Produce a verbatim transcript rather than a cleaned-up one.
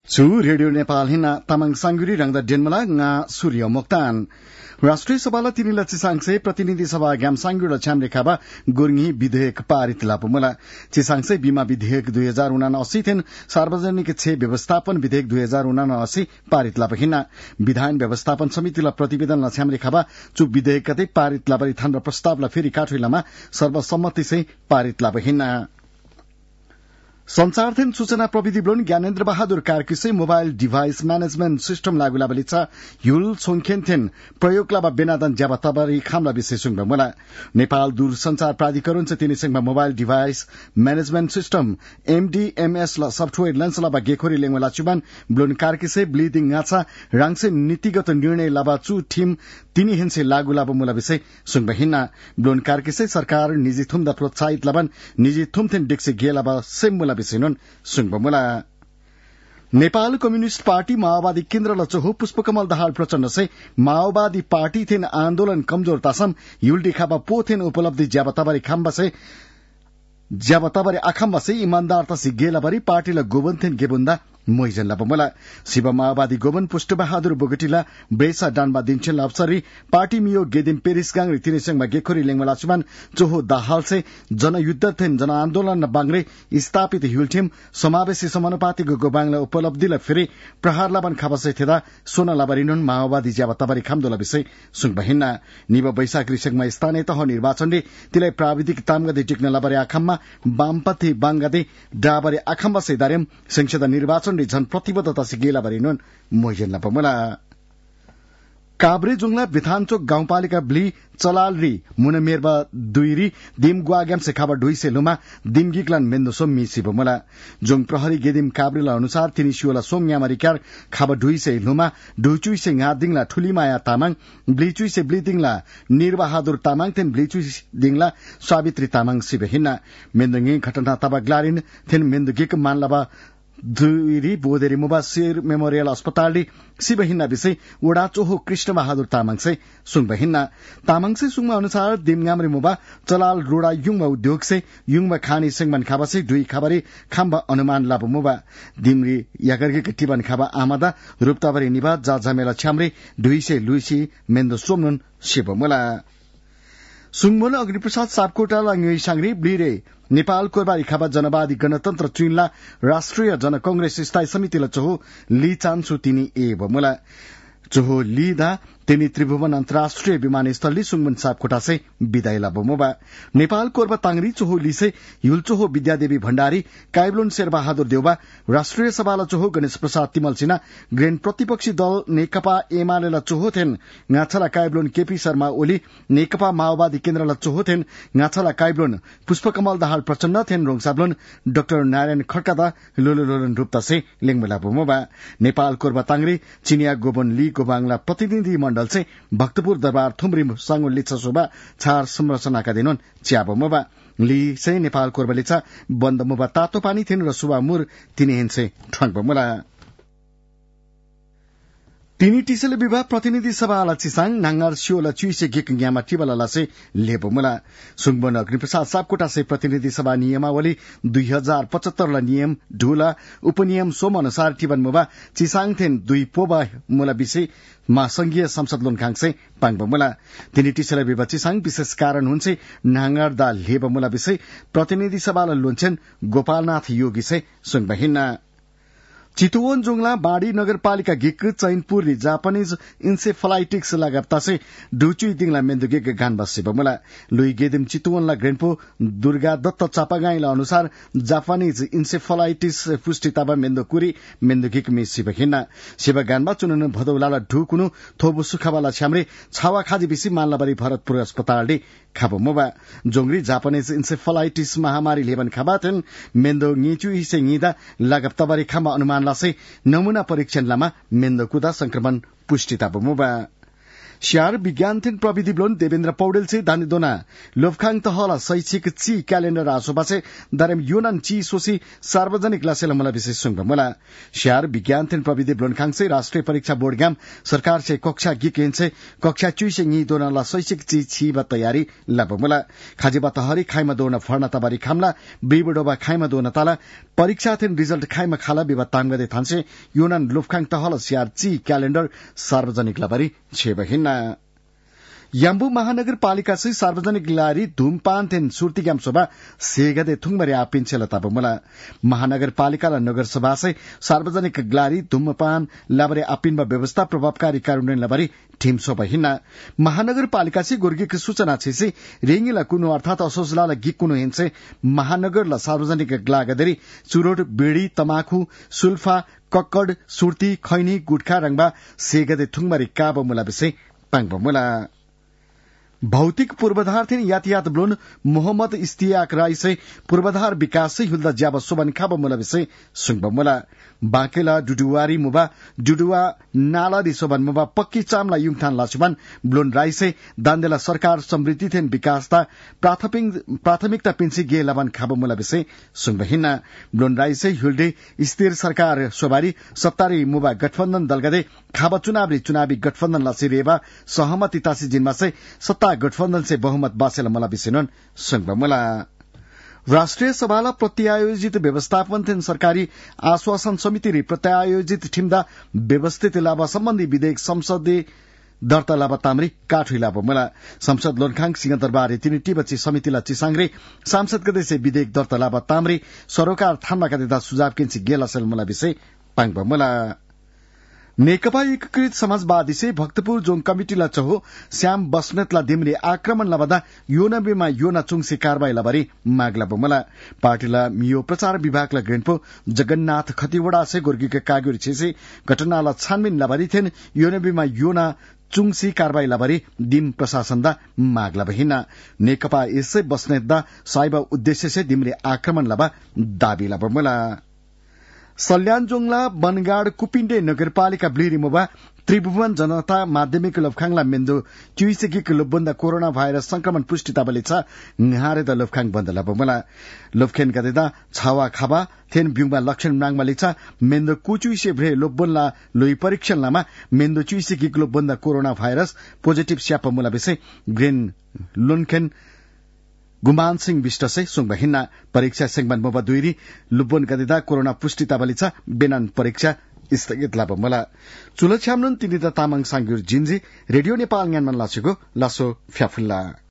Chu Radio Nepal hina tamang sangguri rangda denmala nga Surya Moktan. राष्ट्रिय सभालाई तिनीला चिसाङसे प्रतिनिधि सभा ग्याम सांगुर छ्याम रेखाबा गुर्ङी विधेयक पारित लापुमला चिसाङसे बीमा विधेयक दुई हजार उनासी थिन सार्वजनिक क्षे व्यवस्थापन विधेयक दुई हजार उनासी पारित लापहिना विधान व्यवस्थापन समितिलाई प्रतिवेदन छ्याम रेखाबा चु विधेयक कतै पारित लापरि थान र प्रस्तावलाई फेरि काठुइलामा सर्वसम्मति से पारित लापहिना संचारथेन सूचना प्रविधि ब्लोन ज्ञानेन्द्र बहादुर कार्कीसे मोबाइल डिभाइस मैनेजमेंट सिस्टम लागू लाबलिचा युल सोङखेनथेन प्रयोग लाबा बेनादन ज्याबा तबरी खामला विशेषुङ बमला नेपाल दूरसंचार प्राधिकरण से तिनी संगमा mobile device management system MDMS ला सफ्टवेयर लेन्स लाबा गेखोरी लेङला चुबान ब्लोन कार्कीसे ब्लिडिङ गाछा राङसे नीतिगत निर्णय लाबा चु टीम तिनी हेनसे लागू लाबा मुला विषय सुङबहिना ब्लोन कार्कीसे सरकार निजी थुमदा प्रोत्साहित लाबन निजी थुमथेन डिक्से गेलाबा सेमुला बिसिनुन सुङबमुला नेपाल कम्युनिस्ट पार्टी माओवादी केन्द्र लचोहो पुष्पकमल दाहाल प्रचण्ड से माओवादी पार्टी थेन आन्दोलन कमजोर तासम युल्टी खाबा पोथेन उपलब्धि ज्याबताबारी खाम्बा से ज्याबताबारी आखाम्बा से ईमानदार तसी गेलाबारी पार्टीला गोबन्थेन गेबुन्दा मोइजन लापमला शिव माओवादी गोबन पुष्टबहादुर बोगटीला ब्रेसा डान्बा दिन्छेन अवसरी पार्टी मियो गेदिम पेरिस गांग तिनेसंगमा गेखोरी लेङमला चुमान चोहो दाहाल से जनयुद्ध थेन जन आन्दोलन बांग्रे स्थापित हिलठिम समावेशी समानुपातिको गोबाङला उपलब्धिला फेरि प्रहार लाबन खाबसे थेदा सोना लाबारिनुन माओवादी ज्याबताबारी खामदोला विषय सुङबहिना निब बैशाख रिसंगमा स्थानीय तह निर्वाचनले तिलाई प्राविधिक तामगदे टिक्न लाबारे आखाममा वामपन्थी बांगदे डाबारे आखामबा सेदारेम संसद निर्वाचन झन प्रतिबद्धता सिगेला बरिनुन मोइजन लापमला काभ्रे जुङला बिथानचोक गाउँपालिका ब्ली चलालरी मुनमेरबा दुईरी दिम ग्वाग्याम से खाबा ढुइसे लुमा दिम गिक्लान मेन्दो सोम मिसी बमला जुङ प्रहरी गेदिम काभ्रेला अनुसार तिनी शिवला सोम यामरिकार खाबा ढुइसे लुमा ढुचुइ से ngaदिङला ठुलीमाया तामाङ ब्लिचुइ से ब्लिदिङला निर्बहादुर तामाङ तेन ब्लिचुइ दिङला सावित्री तामाङ सिबहिना मेन्दोङि घटना तबा ग्लारिन थेन मेन्दो गिक मानलाबा दुईरी बोदेरी मुबासिर मेमोरियल अस्पताल सिबहिना विषय वडा चोहो कृष्ण बहादुर तामाङ से सुङबहिना तामाङ से सुङमा अनुसार दिमगामरे मुबा चलाल रोडा युङमा उद्योग से युङमा खानी सेंगमन खाबा से दुई खाबारी खाम्बा अनुमान लाबो मुबा दिमरी यागरगे टिबन खाबा आमादा रुपताबरी निबा जा झमेला छ्यामरे दुई से लुइसी मेन्दो सोमनुन शिवमला सुङमोल अग्निप्रसाद सापकोटा लाङै सांग्री ब्लिरे नेपाल कोरबारी खाबा जनवादी गणतन्त्र चुइनला राष्ट्रिय जन कांग्रेस स्थायी समितिला चोहो ली चान्सु तिनी ए बमुला चोहो लीदा तिनी त्रिभुवन अन्तर्राष्ट्रिय विमानस्थलले सुङमन सापकोटा से विदाई लाबोमोबा नेपाल कोरबा तांगरी चोहो लिसे युल चोहो विद्यादेवी भण्डारी काइब्लोन शेरबहादुर देउबा राष्ट्रिय सभाला चोहो गणेश प्रसाद तिमल सिन्हा ग्रेन प्रतिपक्षी दल नेकपा एमालेला चोहो थेन गाछला काइब्लोन केपी शर्मा ओली नेकपा माओवादी केन्द्रला चोहो थेन गाछला काइब्लोन पुष्पकमल दाहाल प्रचण्ड थेन रोङसाब्लोन डाक्टर नारायण खड्कादा लोलोलोलन रूपता से लेङमलाबोमोबा नेपाल कोरबा तांगरी चिनिया गोबन ली गोबाङला प्रतिनिधि मण्डल से भक्तपुर दरबार थुमरी सांगो लिच्छा शोभा छार संरचनाका दिनुन च्याबोमोबा ली से नेपाल कोरबा लिच्छा बन्दमोबा तातो पानी थिन र सुबा मुर तिनी हिनसे ठ्वाङबोमला तिनी टिसले विभाग प्रतिनिधि सभाला चिसाङ नांगार सियोला चुइसे गिक ग्यामा टिबलाला से लेबोमला सुङबन अग्निप्रसाद सापकोटा से प्रतिनिधि सभा नियमावली दुई हजार पचहत्तर ला नियम ढुला उपनियम सोम अनुसार टिबन मुबा चिसाङ थेन दुई पोबा मुला विषय मा संघीय संसद लोनखाङ से पाङबोमला तिनी टिसले विभाग चिसाङ विशेष कारण हुन्छे नांगार दा लेबोमला विषय प्रतिनिधि सभाला लोन्छेन गोपालनाथ योगी से सुङबहिना चितुवन जुङला बाड़ी नगरपालिका गिक चैनपुर जापानीज इन्सेफलाइटिक्स लगाप्ता से डुचुई दिङला मेन्दुगे गान बसे बमुला लुई गेदिम चितुवनला ग्रेनपो दुर्गा दत्त चापागाईला अनुसार जापानीज इन्सेफलाइटिस पुष्टि ताबा मेन्दुकुरी मेन्दुगिक मि शिवहिना शिव गानबा चुनन भदौलाला ढुकुनु थोबु सुखावाला छ्यामरे छावा खाजी बिसी मानलाबारी भरतपुर अस्पतालले खाबोमोबा जोंग्री जापानीज इन्सेफलाइटिस महामारी लेबन खाबाथेन मेन्दो ङिचु हिसे ङिदा लगाप्ताबारी खामा अनुमान लासे नमूना परीक्षण लामा मेन्दो कुदा संक्रमण पुष्टि ताबोमोबा स्यार विज्ञान थिन प्रविधि ब्लोन देवेन्द्र पौडेल से दानिदोना लोफखाङ तहला शैक्षिक ची क्यालेण्डर आसोबासे दारेम युनान ची सोसी सार्वजनिक लासेला मला विशेष सुंग मला स्यार विज्ञान थिन प्रविधि ब्लोन खाङ से राष्ट्रिय परीक्षा बोर्ड गाम सरकार से कक्षा गिकेन से कक्षा चुइसे नी दोनाला शैक्षिक ची छी बा तयारी लब मला खाजेबा तहरी खाइमा दोना फर्ना तबारी खामला बिबडोबा खाइमा दोना ताला परीक्षा थिन रिजल्ट खाइमा खाला बिबा तामगदे थान्से युनान लोफखाङ तहला स्यार ची क्यालेण्डर सार्वजनिक लाबारी छेबहिना याम्बु महानगरपालिका से सार्वजनिक लारी धूमपान थेन सुर्तिग्याम सभा सेगदे थुङमरे आपिन्छेला ताबमुला महानगरपालिका र नगरसभा से सार्वजनिक ग्लारी धूमपान लाबरे आपिनमा व्यवस्था प्रभावकारी कार्यान्वयन लाबरी टीम सभा हिन्ना महानगरपालिका से गुर्गीक सूचना छेसी रेंगिला कुनो अर्थात असोजलाला गिक कुनो हिंसे महानगरला सार्वजनिक ग्लागदरी चुरोट बीड़ी तमाखु सुल्फा कक्कड सुर्ती खैनी गुटखा रंगबा सेगदे थुङमरे काबमुला विषय पाङबमुला भौतिक पूर्वाधार थिन यातायात ब्लोन मोहम्मद इस्तियाक राई से पूर्वाधार विकास से हुल्दा ज्याब सोबन खाब मुला विषय सुंगब मुला बाकेला डुडुवारी मुबा डुडुवा नाला दि सोबन मुबा पक्की चामला युङथान लासुबन ब्लोन राई से दान्देला सरकार समृद्धि थिन विकासता प्राथमिकता पिन्सी गे लबन खाब मुला विषय सुंगब हिन्ना ब्लोन राई से हुल्डे स्थिर सरकार सोबारी सत्तारी मुबा गठबन्धन दलगदे खाब चुनावी चुनावी गठबन्धन लासिरेबा सहमति तासी जिनमा से सत्ता गठबन्धन से बहुमत बासेला मला विसेनन संघ मला राष्ट्रिय सभाला प्रत्यायोजित व्यवस्थापन थिन सरकारी आश्वासन समिति री प्रत्यायोजित ठिम्दा व्यवस्थित लाभ सम्बन्धी विधेयक संसदीय दर्ता लाभ तामरी काठुई लाभ मला संसद लोनखाङ सिंहदरबार तिनी टिबची समितिला चिसाङ्रे सांसद गदेसे विधेयक दर्ता लाभ तामरी सरोकार थानमा कदेदा सुझाव किन्सी गेला सेल मला विषय पाङ मला नेकपा एकीकृत समाजवादी से भक्तपुर जोङ कमिटिला चहो श्याम बस्नेतला दिमरे आक्रमण लबदा योनबेमा योना चुङसी कारबाही लबरी मागला बमला पार्टीला मियो प्रचार विभागला ग्रेनपो जगन्नाथ खतिवड़ा से गुर्गीका कागुरी छेसे घटनाला छानबिन लबरी थिएन योनबेमा योना चुङसी कारबाही लबरी दिम प्रशासनदा मागला बहिना नेकपा यसै बस्नेतदा साइबा उद्देश्य से दिमरे आक्रमण लबा दाबी लबमला सल्यानजोङला बनगाड कुपिण्डे नगरपालिका ब्लिरिमोबा त्रिभुवन जनता माध्यमिक लोफखाङला मेन्दो च्युइसेगिक लोबबन्दा कोरोना भाइरस संक्रमण पुष्टि ताबले छ नहारे द लोफखाङ बन्द लबमला लोफखेन गदेदा छावा खाबा थेन ब्युङमा लक्षण नाङमा लिचा मेन्दो कुचुइसे भ्रे लोबबनला लोई परीक्षण लामा मेन्दो च्युइसेगिक लोबबन्दा कोरोना भाइरस पोजिटिभ स्यापमुला विषय ग्रेन लुनखेन गुमान सिंह विष्ट से सुंग हिन्ना परीक्षा सेंगबन मोबा दुईरी लुबोन गदेदा कोरोना पुष्टि ताबलिचा बेनान परीक्षा स्थगित लाभ मला चुलछ्यामनुन तिनिता तामाङ सांग्युर जिन्जी रेडियो नेपाल ज्ञानमा लासेको लासो फ्याफुल्ला